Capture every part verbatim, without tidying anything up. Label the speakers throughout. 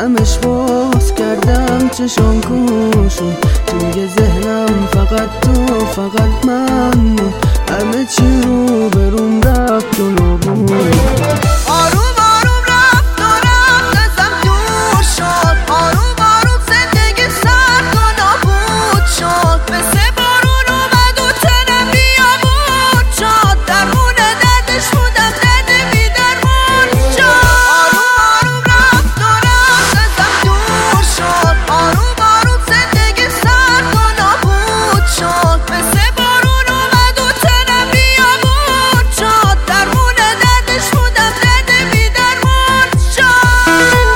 Speaker 1: همش باز کردم چشام کوشون، توی ذهنم فقط تو فقط من بود، همه چی رو بروم رفت و نبود.
Speaker 2: آروم آروم رفت و رفت ازم دور شد، آروم آروم زندگی سرد و نابود شد، مثل بارون اومد و تنم بیابون شد، درمون دردش بودم درد بی درمون شد. آروم آروم رفت و رفت ازم دور شد، آروم آروم زندگی سرد و نابود شد، مثل بارون اومد و تنم بیابون شد، درمون دردش بودم درد بی درمون شد.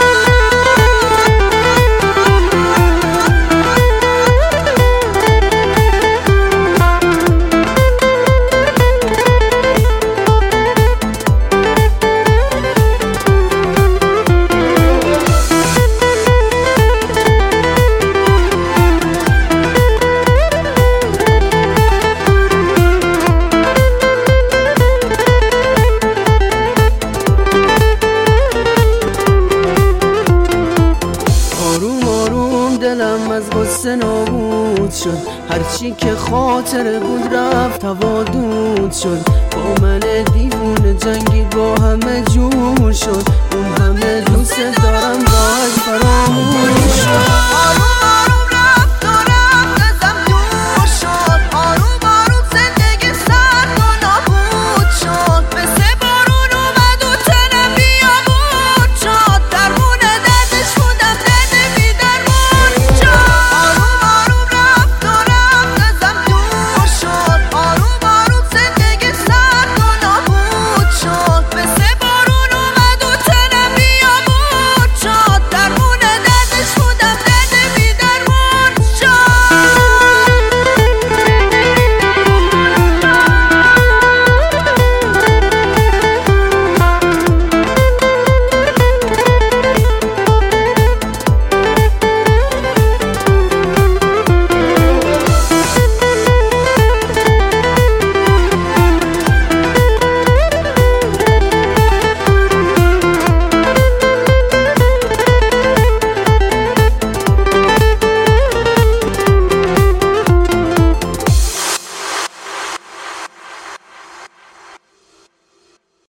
Speaker 1: آروم آروم دلم از غصه نابود شد، هرچی که خاطره بود رفت هوا دود شد، با من دیوونه جنگی با همه جور شد، اون همه دوست دارم